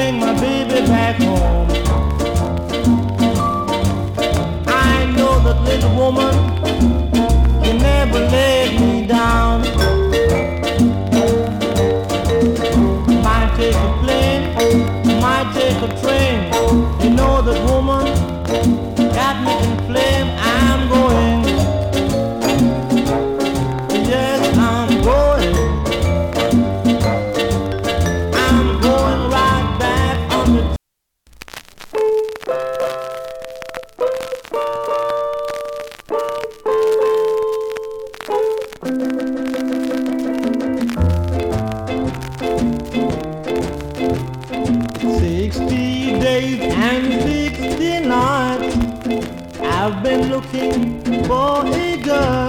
bring my baby back home. I know that little woman can never let me down. Might take a plane, might take a train. You know that woman got me in flame. I'm going. Yes, I'm going. I'm going right back on the 60 days and 60 nights I've been looking for a girl